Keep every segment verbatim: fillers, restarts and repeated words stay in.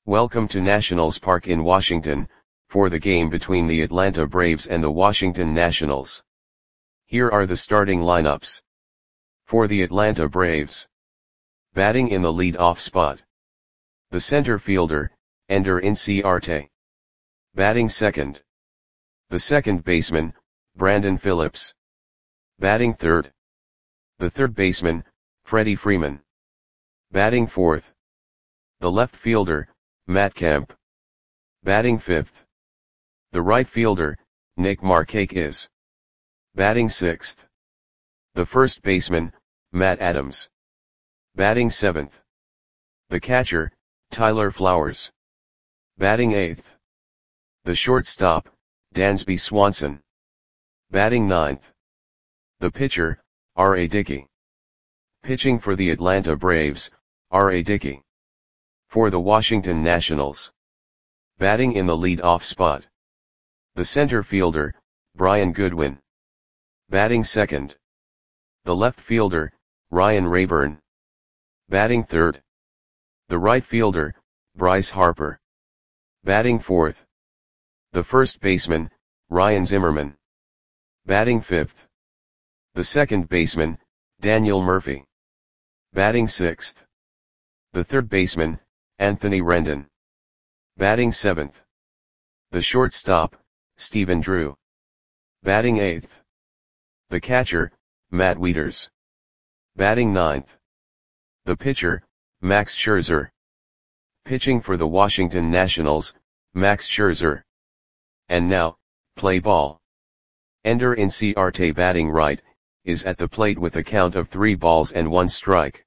Welcome to Nationals Park in Washington, for the game between the Atlanta Braves and the Washington Nationals. Here are the starting lineups. For the Atlanta Braves. Batting in the lead-off spot. The center fielder, Ender Inciarte. Batting second. The second baseman, Brandon Phillips. Batting third. The third baseman, Freddie Freeman. Batting fourth. The left fielder, Matt Kemp. Batting fifth. The right fielder, Nick Markakis. Batting sixth. The first baseman, Matt Adams. Batting seventh. The catcher, Tyler Flowers. Batting eighth. The shortstop, Dansby Swanson. Batting ninth. The pitcher, R A Dickey. Pitching for the Atlanta Braves, R A Dickey. For the Washington Nationals. Batting in the lead-off spot. The center fielder, Brian Goodwin. Batting second. The left fielder, Ryan Rayburn. Batting third. The right fielder, Bryce Harper. Batting fourth. The first baseman, Ryan Zimmerman. Batting fifth. The second baseman, Daniel Murphy. Batting sixth. The third baseman, Anthony Rendon. Batting seventh. The shortstop, Stephen Drew. Batting eighth. The catcher, Matt Wieters. Batting ninth. The pitcher, Max Scherzer. Pitching for the Washington Nationals, Max Scherzer. And now, play ball. Ender Inciarte, batting right, is at the plate with a count of three balls and one strike.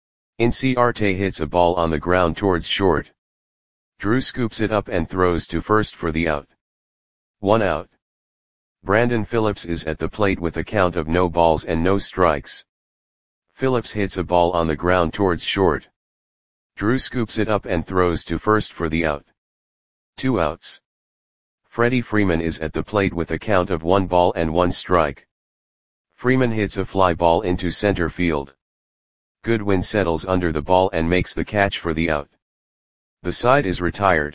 Inciarte hits a ball on the ground towards short. Drew scoops it up and throws to first for the out. One out. Brandon Phillips is at the plate with a count of no balls and no strikes. Phillips hits a ball on the ground towards short. Drew scoops it up and throws to first for the out. Two outs. Freddie Freeman is at the plate with a count of one ball and one strike. Freeman hits a fly ball into center field. Goodwin settles under the ball and makes the catch for the out. The side is retired.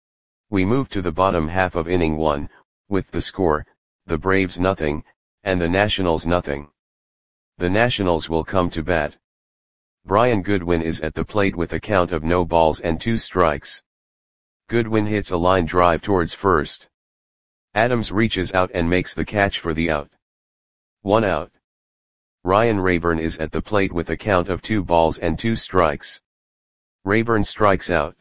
We move to the bottom half of inning one, with the score, the Braves nothing, and the Nationals nothing. The Nationals will come to bat. Brian Goodwin is at the plate with a count of no balls and two strikes. Goodwin hits a line drive towards first. Adams reaches out and makes the catch for the out. One out. Ryan Rayburn is at the plate with a count of two balls and two strikes. Rayburn strikes out.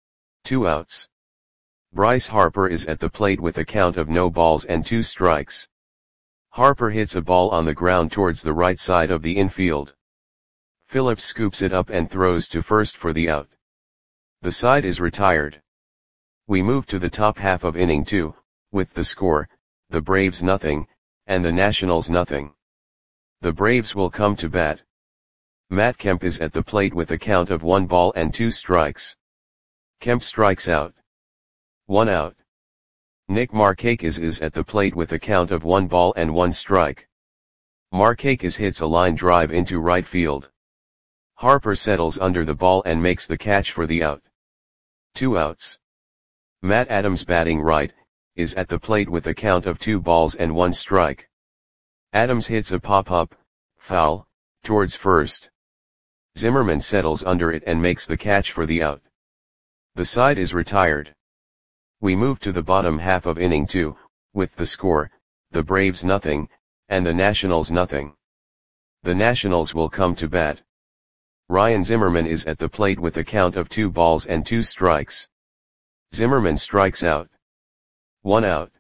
Two outs. Bryce Harper is at the plate with a count of no balls and two strikes. Harper hits a ball on the ground towards the right side of the infield. Phillips scoops it up and throws to first for the out. The side is retired. We move to the top half of inning two, with the score, the Braves nothing, and the Nationals nothing. The Braves will come to bat. Matt Kemp is at the plate with a count of one ball and two strikes. Kemp strikes out. One out. Nick Markakis is at the plate with a count of one ball and one strike. Markakis hits a line drive into right field. Harper settles under the ball and makes the catch for the out. Two outs. Matt Adams, batting right, is at the plate with a count of two balls and one strike. Adams hits a pop-up, foul, towards first. Zimmerman settles under it and makes the catch for the out. The side is retired. We move to the bottom half of inning two, with the score, the Braves nothing, and the Nationals nothing. The Nationals will come to bat. Ryan Zimmerman is at the plate with a count of two balls and two strikes. Zimmerman strikes out. One out.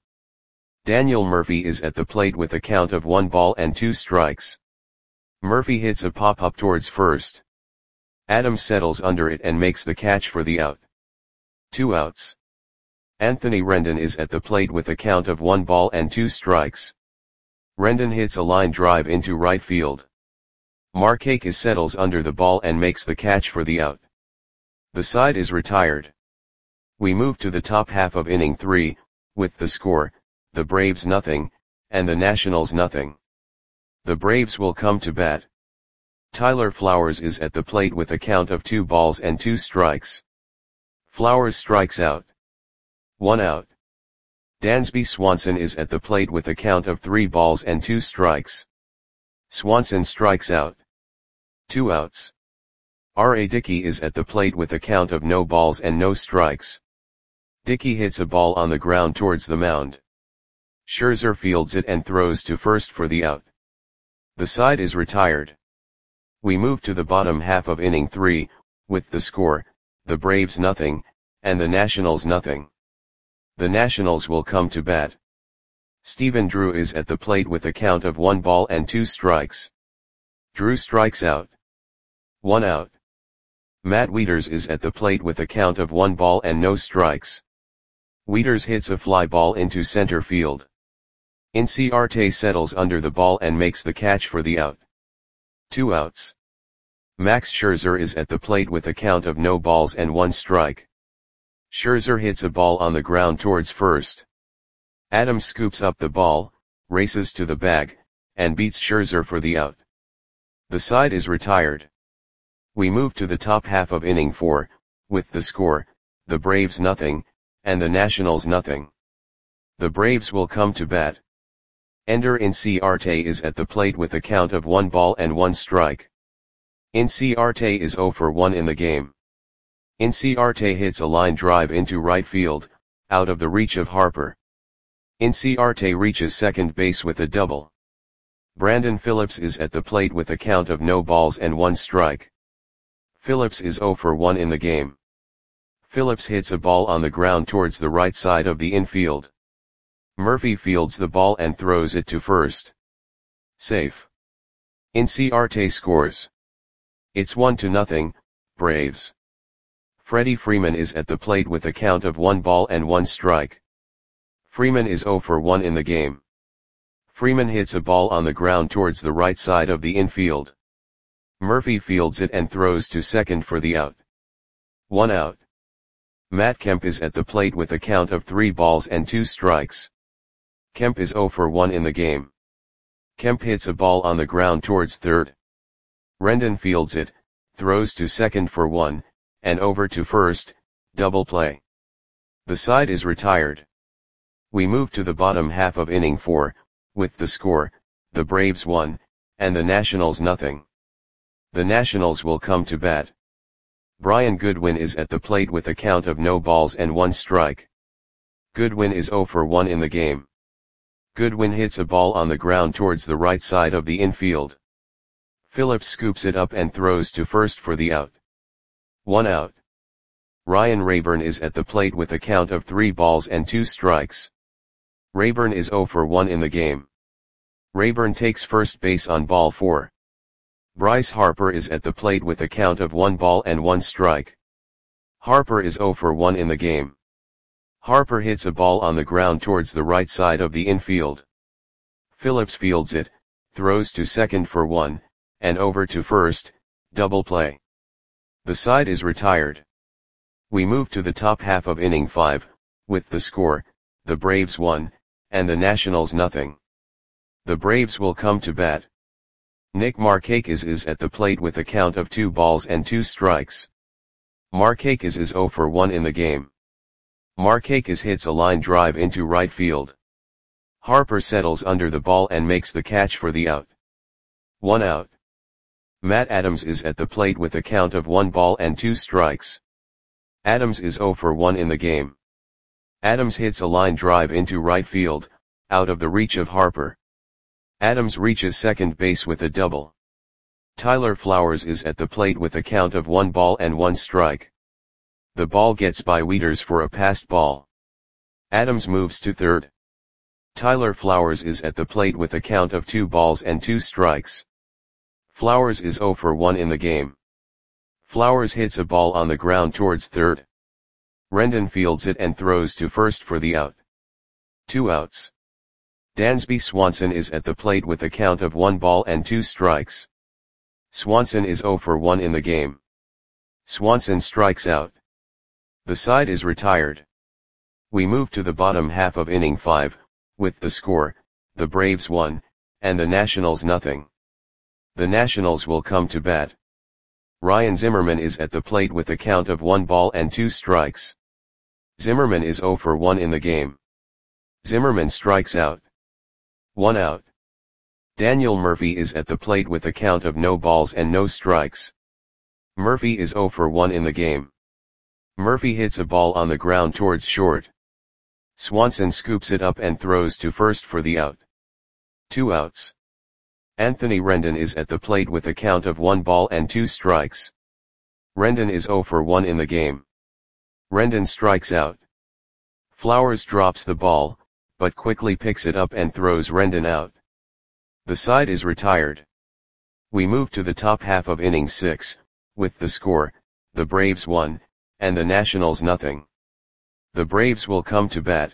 Daniel Murphy is at the plate with a count of one ball and two strikes. Murphy hits a pop-up towards first. Adams settles under it and makes the catch for the out. Two outs. Anthony Rendon is at the plate with a count of one ball and two strikes. Rendon hits a line drive into right field. Markakis settles under the ball and makes the catch for the out. The side is retired. We move to the top half of inning three, with the score, the Braves nothing, and the Nationals nothing. The Braves will come to bat. Tyler Flowers is at the plate with a count of two balls and two strikes. Flowers strikes out. One out. Dansby Swanson is at the plate with a count of three balls and two strikes. Swanson strikes out. Two outs. R A Dickey is at the plate with a count of no balls and no strikes. Dickey hits a ball on the ground towards the mound. Scherzer fields it and throws to first for the out. The side is retired. We move to the bottom half of inning three, with the score, the Braves nothing, and the Nationals nothing. The Nationals will come to bat. Stephen Drew is at the plate with a count of one ball and two strikes. Drew strikes out. One out. Matt Wieters is at the plate with a count of one ball and no strikes. Wieters hits a fly ball into center field. Inciarte settles under the ball and makes the catch for the out. Two outs. Max Scherzer is at the plate with a count of no balls and one strike. Scherzer hits a ball on the ground towards first. Adams scoops up the ball, races to the bag, and beats Scherzer for the out. The side is retired. We move to the top half of inning four, with the score, the Braves nothing, and the Nationals nothing. The Braves will come to bat. Ender Inciarte is at the plate with a count of one ball and one strike. Inciarte is zero for one in the game. Inciarte hits a line drive into right field, out of the reach of Harper. Inciarte reaches second base with a double. Brandon Phillips is at the plate with a count of no balls and one strike. Phillips is zero for one in the game. Phillips hits a ball on the ground towards the right side of the infield. Murphy fields the ball and throws it to first. Safe. Inciarte scores. It's one to nothing, Braves. Freddie Freeman is at the plate with a count of one ball and one strike. Freeman is zero for one in the game. Freeman hits a ball on the ground towards the right side of the infield. Murphy fields it and throws to second for the out. One out. Matt Kemp is at the plate with a count of three balls and two strikes. Kemp is zero for one in the game. Kemp hits a ball on the ground towards third. Rendon fields it, throws to second for one, and over to first, double play. The side is retired. We move to the bottom half of inning four, with the score, the Braves one, and the Nationals nothing. The Nationals will come to bat. Brian Goodwin is at the plate with a count of no balls and one strike. Goodwin is zero for one in the game. Goodwin hits a ball on the ground towards the right side of the infield. Phillips scoops it up and throws to first for the out. One out. Ryan Rayburn is at the plate with a count of three balls and two strikes. Rayburn is zero for one in the game. Rayburn takes first base on ball four. Bryce Harper is at the plate with a count of one ball and one strike. Harper is zero for one in the game. Harper hits a ball on the ground towards the right side of the infield. Phillips fields it, throws to second for one, and over to first, double play. The side is retired. We move to the top half of inning five, with the score, the Braves one, and the Nationals nothing. The Braves will come to bat. Nick Markakis is at the plate with a count of two balls and two strikes. Markakis is zero for one in the game. Markakis hits a line drive into right field. Harper settles under the ball and makes the catch for the out. One out. Matt Adams is at the plate with a count of one ball and two strikes. Adams is zero for one in the game. Adams hits a line drive into right field, out of the reach of Harper. Adams reaches second base with a double. Tyler Flowers is at the plate with a count of one ball and one strike. The ball gets by Wieters for a passed ball. Adams moves to third. Tyler Flowers is at the plate with a count of two balls and two strikes. Flowers is zero for one in the game. Flowers hits a ball on the ground towards third. Rendon fields it and throws to first for the out. Two outs. Dansby Swanson is at the plate with a count of one ball and two strikes. Swanson is zero for one in the game. Swanson strikes out. The side is retired. We move to the bottom half of inning five, with the score, the Braves one, and the Nationals nothing. The Nationals will come to bat. Ryan Zimmerman is at the plate with a count of one ball and two strikes. Zimmerman is zero for one in the game. Zimmerman strikes out. One out. Daniel Murphy is at the plate with a count of no balls and no strikes. Murphy is zero for one in the game. Murphy hits a ball on the ground towards short. Swanson scoops it up and throws to first for the out. Two outs. Anthony Rendon is at the plate with a count of one ball and two strikes. Rendon is zero for one in the game. Rendon strikes out. Flowers drops the ball, but quickly picks it up and throws Rendon out. The side is retired. We move to the top half of inning six, with the score, the Braves one, and the Nationals nothing. The Braves will come to bat.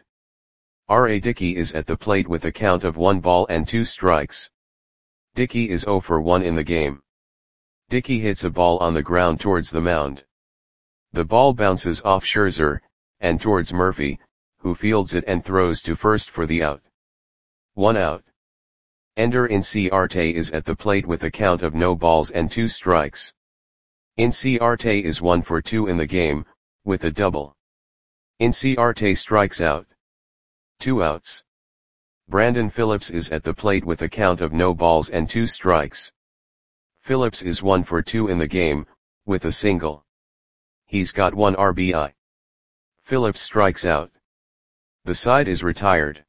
R A Dickey is at the plate with a count of one ball and two strikes. Dickey is zero for one in the game. Dickey hits a ball on the ground towards the mound. The ball bounces off Scherzer, and towards Murphy, who fields it and throws to first for the out. One out. Ender Inciarte is at the plate with a count of no balls and two strikes. Inciarte is one for two in the game, with a double. Inciarte strikes out. Two outs. Brandon Phillips is at the plate with a count of no balls and two strikes. Phillips is one for two in the game, with a single. He's got one R B I. Phillips strikes out. The side is retired.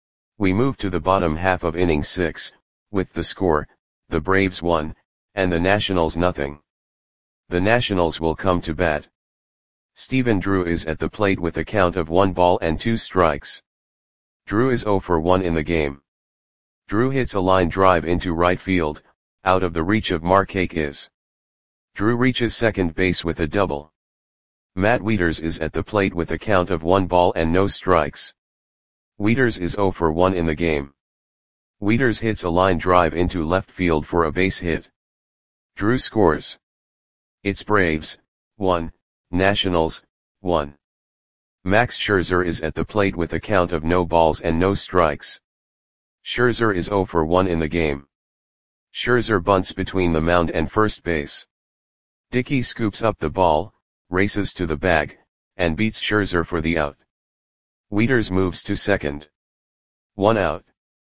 We move to the bottom half of inning six, with the score, the Braves one, and the Nationals nothing. The Nationals will come to bat. Stephen Drew is at the plate with a count of one ball and two strikes. Drew is zero for one in the game. Drew hits a line drive into right field, out of the reach of Markakis. Drew reaches second base with a double. Matt Wieters is at the plate with a count of one ball and no strikes. Wieters is zero for one in the game. Wieters hits a line drive into left field for a base hit. Drew scores. It's Braves, one, Nationals, one. Max Scherzer is at the plate with a count of no balls and no strikes. Scherzer is zero for one in the game. Scherzer bunts between the mound and first base. Dickey scoops up the ball, races to the bag, and beats Scherzer for the out. Wieters moves to second. One out.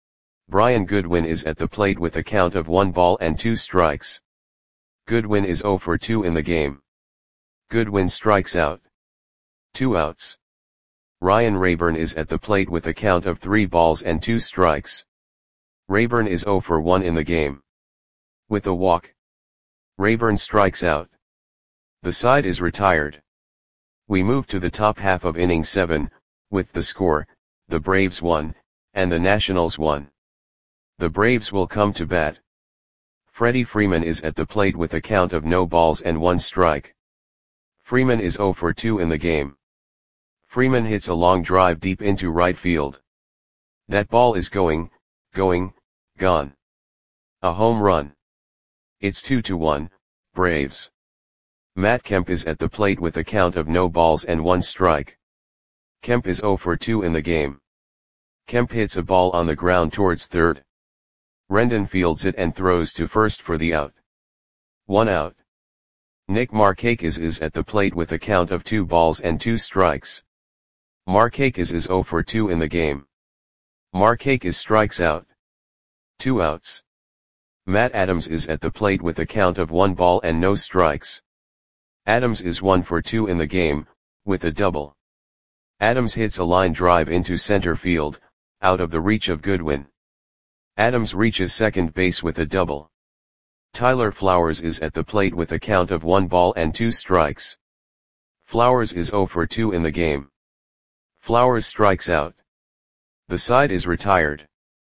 Brian Goodwin is at the plate with a count of one ball and two strikes. Goodwin is zero for two in the game. Goodwin strikes out. Two outs. Ryan Rayburn is at the plate with a count of three balls and two strikes. Rayburn is zero for one in the game. With a walk. Rayburn strikes out. The side is retired. We move to the top half of inning seven, with the score, the Braves one, and the Nationals one. The Braves will come to bat. Freddie Freeman is at the plate with a count of no balls and one strike. Freeman is zero for two in the game. Freeman hits a long drive deep into right field. That ball is going, going, gone. A home run. It's two to one, Braves. Matt Kemp is at the plate with a count of no balls and one strike. Kemp is zero for two in the game. Kemp hits a ball on the ground towards third. Rendon fields it and throws to first for the out. One out. Nick Markakis is at the plate with a count of two balls and two strikes. Markakis is zero for two in the game. Markakis strikes out. Two outs. Matt Adams is at the plate with a count of one ball and no strikes. Adams is one for two in the game, with a double. Adams hits a line drive into center field, out of the reach of Goodwin. Adams reaches second base with a double. Tyler Flowers is at the plate with a count of one ball and two strikes. Flowers is zero for two in the game. Flowers strikes out. The side is retired.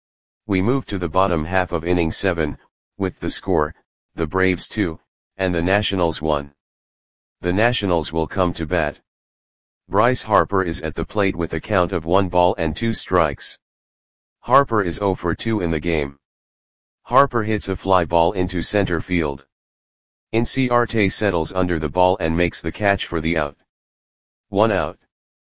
We move to the bottom half of inning seven, with the score, the Braves two, and the Nationals one. The Nationals will come to bat. Bryce Harper is at the plate with a count of one ball and two strikes. Harper is zero for two in the game. Harper hits a fly ball into center field. Inciarte settles under the ball and makes the catch for the out. One out.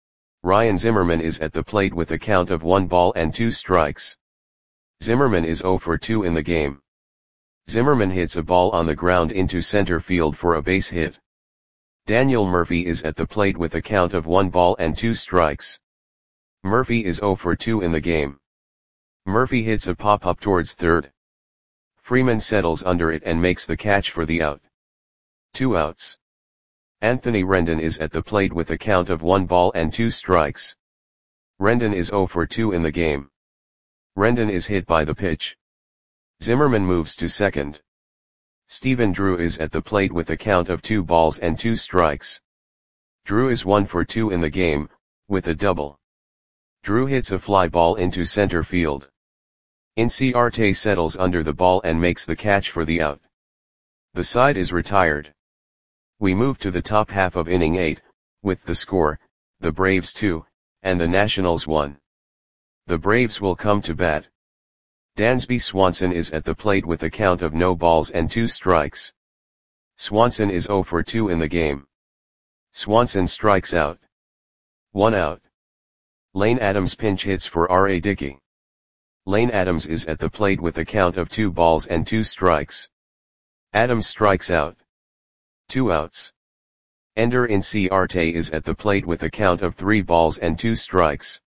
Ryan Zimmerman is at the plate with a count of one ball and two strikes. Zimmerman is zero for two in the game. Zimmerman hits a ball on the ground into center field for a base hit. Daniel Murphy is at the plate with a count of one ball and two strikes. Murphy is zero for two in the game. Murphy hits a pop-up towards third. Freeman settles under it and makes the catch for the out. Two outs. Anthony Rendon is at the plate with a count of one ball and two strikes. Rendon is zero for two in the game. Rendon is hit by the pitch. Zimmerman moves to second. Stephen Drew is at the plate with a count of two balls and two strikes. Drew is one for two in the game, with a double. Drew hits a fly ball into center field. Inciarte settles under the ball and makes the catch for the out. The side is retired. We move to the top half of inning eight, with the score, the Braves two, and the Nationals one. The Braves will come to bat. Dansby Swanson is at the plate with a count of no balls and two strikes. Swanson is zero for two in the game. Swanson strikes out. One out. Lane Adams pinch hits for R A Dickey. Lane Adams is at the plate with a count of two balls and two strikes. Adams strikes out. Two outs. Ender Inciarte is at the plate with a count of three balls and two strikes.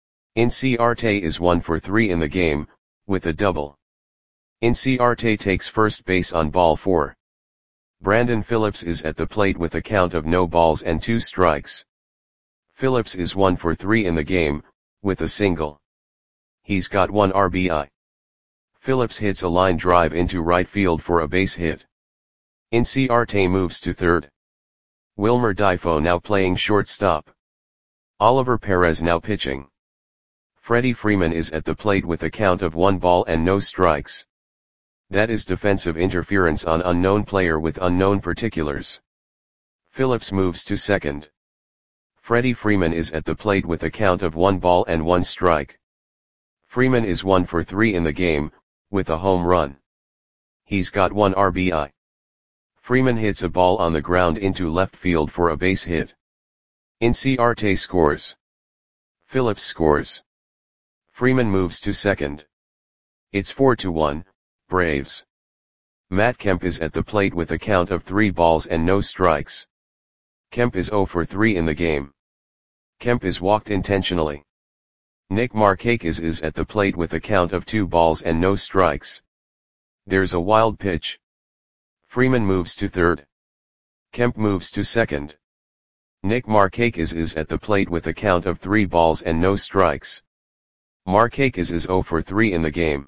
Inciarte is one for three in the game, with a double. Inciarte takes first base on ball four. Brandon Phillips is at the plate with a count of no balls and two strikes. Phillips is one for three in the game, with a single. He's got one R B I. Phillips hits a line drive into right field for a base hit. Inciarte moves to third. Wilmer Difo now playing shortstop. Oliver Perez now pitching. Freddie Freeman is at the plate with a count of one ball and no strikes. That is defensive interference on unknown player with unknown particulars. Phillips moves to second. Freddie Freeman is at the plate with a count of one ball and one strike. Freeman is one for three in the game, with a home run. He's got one R B I. Freeman hits a ball on the ground into left field for a base hit. Inciarte scores. Phillips scores. Freeman moves to second. It's four to one, Braves. Matt Kemp is at the plate with a count of three balls and no strikes. Kemp is zero for three in the game. Kemp is walked intentionally. Nick Markakis is at the plate with a count of two balls and no strikes. There's a wild pitch. Freeman moves to third. Kemp moves to second. Nick Markakis is at the plate with a count of three balls and no strikes. Markakis is zero for three in the game.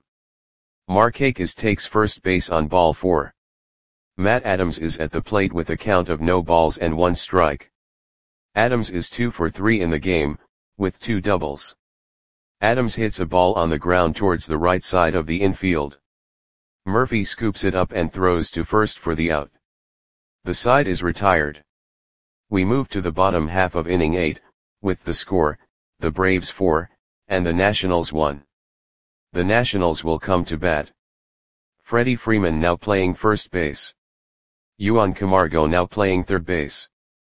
Markakis takes first base on ball four. Matt Adams is at the plate with a count of no balls and one strike. Adams is two for three in the game, with two doubles. Adams hits a ball on the ground towards the right side of the infield. Murphy scoops it up and throws to first for the out. The side is retired. We move to the bottom half of inning eight, with the score, the Braves four, and the Nationals one. The Nationals will come to bat. Freddie Freeman now playing first base. Juan Camargo now playing third base.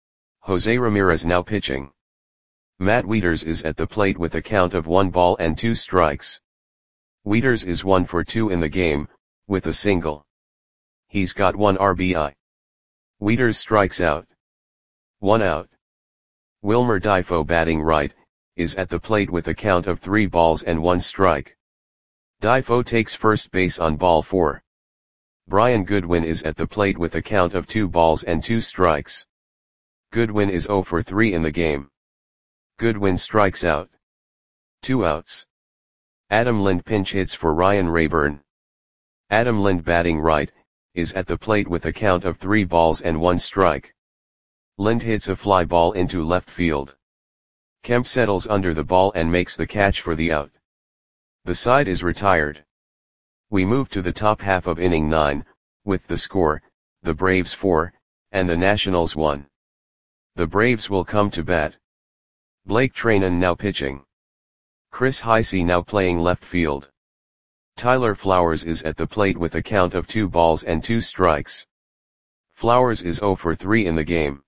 Jose Ramirez now pitching. Matt Wieters is at the plate with a count of one ball and two strikes. Wieters is one for two in the game, with a single. He's got one R B I. Wieters strikes out. One out. Wilmer Difo batting right, is at the plate with a count of three balls and one strike. Difo takes first base on ball four. Brian Goodwin is at the plate with a count of two balls and two strikes. Goodwin is zero for three in the game. Goodwin strikes out. Two outs. Adam Lind pinch hits for Ryan Rayburn. Adam Lind batting right, is at the plate with a count of three balls and one strike. Lind hits a fly ball into left field. Kemp settles under the ball and makes the catch for the out. The side is retired. We move to the top half of inning nine, with the score, the Braves four, and the Nationals one. The Braves will come to bat. Blake Trainen now pitching. Chris Heisey now playing left field. Tyler Flowers is at the plate with a count of two balls and two strikes. Flowers is zero for three in the game.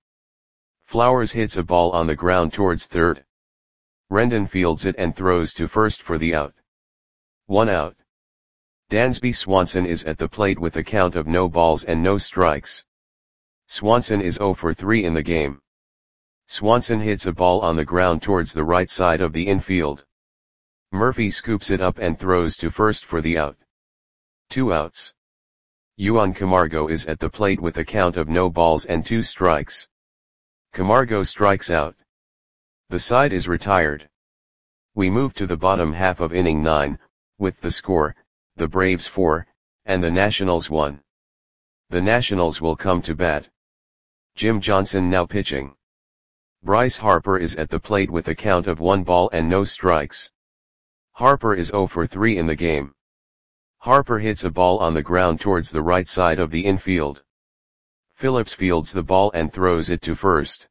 Flowers hits a ball on the ground towards third. Rendon fields it and throws to first for the out. One out. Dansby Swanson is at the plate with a count of no balls and no strikes. Swanson is zero for three in the game. Swanson hits a ball on the ground towards the right side of the infield. Murphy scoops it up and throws to first for the out. Two outs. Yuan Camargo is at the plate with a count of no balls and two strikes. Camargo strikes out. The side is retired. We move to the bottom half of inning nine, with the score, the Braves four, and the Nationals one. The Nationals will come to bat. Jim Johnson now pitching. Bryce Harper is at the plate with a count of one ball and no strikes. Harper is zero for three in the game. Harper hits a ball on the ground towards the right side of the infield. Phillips fields the ball and throws it to first.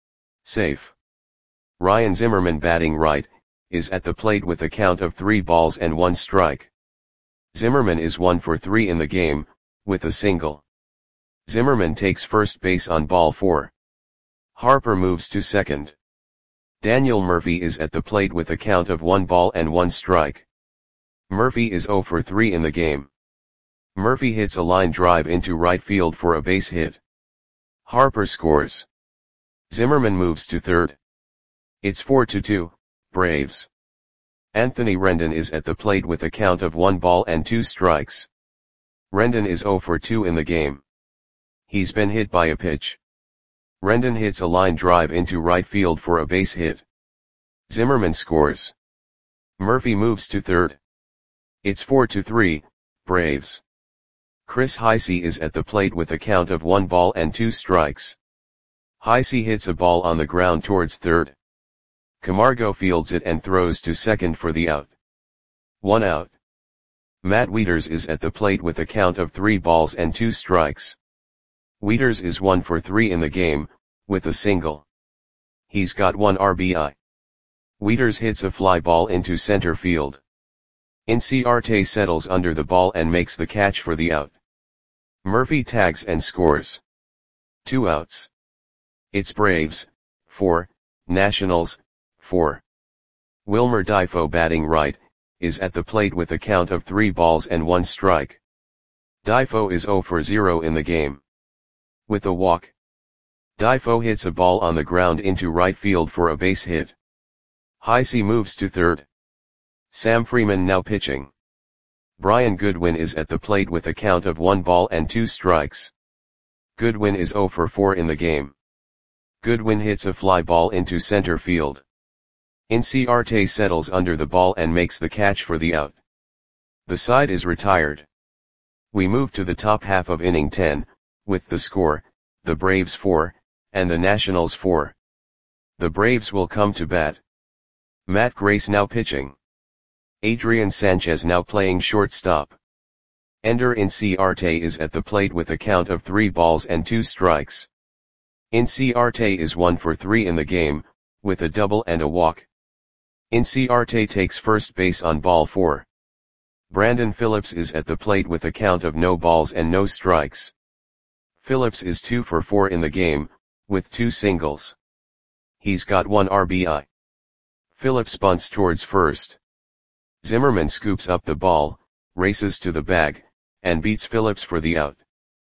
Safe. Ryan Zimmerman, batting right, is at the plate with a count of three balls and one strike. Zimmerman is one for three in the game, with a single. Zimmerman takes first base on ball four. Harper moves to second. Daniel Murphy is at the plate with a count of one ball and one strike. Murphy is zero for three in the game. Murphy hits a line drive into right field for a base hit. Harper scores. Zimmerman moves to third. It's four to two, Braves. Anthony Rendon is at the plate with a count of one ball and two strikes. Rendon is zero for two in the game. He's been hit by a pitch. Rendon hits a line drive into right field for a base hit. Zimmerman scores. Murphy moves to third. It's four to three, Braves. Chris Heisey is at the plate with a count of one ball and two strikes. Heisey hits a ball on the ground towards third. Camargo fields it and throws to second for the out. One out. Matt Wieters is at the plate with a count of three balls and two strikes. Wieters is one for three in the game, with a single. He's got one R B I. Wieters hits a fly ball into center field. Inciarte settles under the ball and makes the catch for the out. Murphy tags and scores. Two outs. It's Braves, four, Nationals, four. Wilmer Difo, batting right, is at the plate with a count of three balls and one strike. Difo is zero for zero in the game. With a walk. Difo hits a ball on the ground into right field for a base hit. Heisey moves to third. Sam Freeman now pitching. Brian Goodwin is at the plate with a count of one ball and two strikes. Goodwin is zero for four in the game. Goodwin hits a fly ball into center field. Inciarte settles under the ball and makes the catch for the out. The side is retired. We move to the top half of inning ten, with the score, the Braves four, and the Nationals four. The Braves will come to bat. Matt Grace now pitching. Adrian Sanchez now playing shortstop. Ender Inciarte is at the plate with a count of three balls and two strikes. Inciarte is one for three in the game, with a double and a walk. Inciarte takes first base on ball four. Brandon Phillips is at the plate with a count of no balls and no strikes. Phillips is two for four in the game, with two singles. He's got one R B I. Phillips bunts towards first. Zimmerman scoops up the ball, races to the bag, and beats Phillips for the out.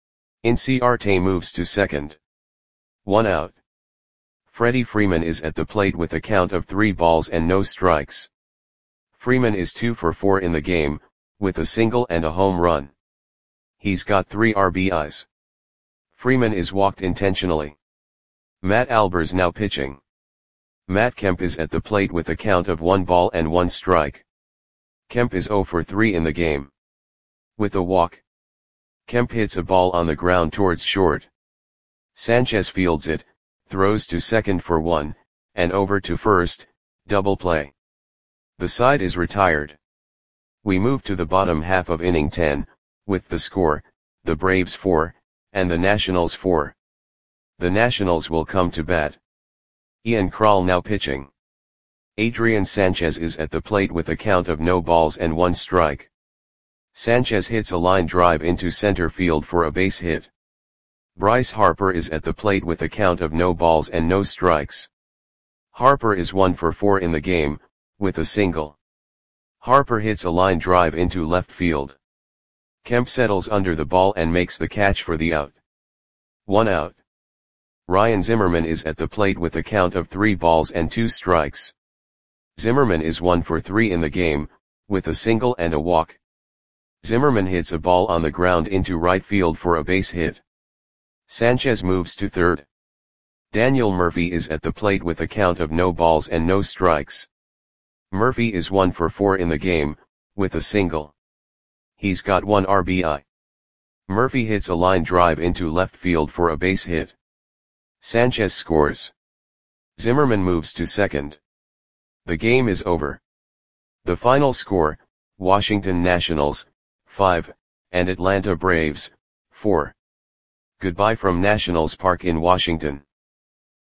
Inciarte moves to second. One out. Freddie Freeman is at the plate with a count of three balls and no strikes. Freeman is two for four in the game, with a single and a home run. He's got three R B Is. Freeman is walked intentionally. Matt Albers now pitching. Matt Kemp is at the plate with a count of one ball and one strike. Kemp is zero for three in the game. With a walk. Kemp hits a ball on the ground towards short. Sanchez fields it, throws to second for one, and over to first, double play. The side is retired. We move to the bottom half of inning ten, with the score, the Braves four, and the Nationals four. The Nationals will come to bat. Ian Krall now pitching. Adrian Sanchez is at the plate with a count of no balls and one strike. Sanchez hits a line drive into center field for a base hit. Bryce Harper is at the plate with a count of no balls and no strikes. Harper is one for four in the game, with a single. Harper hits a line drive into left field. Kemp settles under the ball and makes the catch for the out. One out. Ryan Zimmerman is at the plate with a count of three balls and two strikes. Zimmerman is one for three in the game, with a single and a walk. Zimmerman hits a ball on the ground into right field for a base hit. Sanchez moves to third. Daniel Murphy is at the plate with a count of no balls and no strikes. Murphy is one for four in the game, with a single. He's got one R B I. Murphy hits a line drive into left field for a base hit. Sanchez scores. Zimmerman moves to second. The game is over. The final score, Washington Nationals, five, and Atlanta Braves, four. Goodbye from Nationals Park in Washington.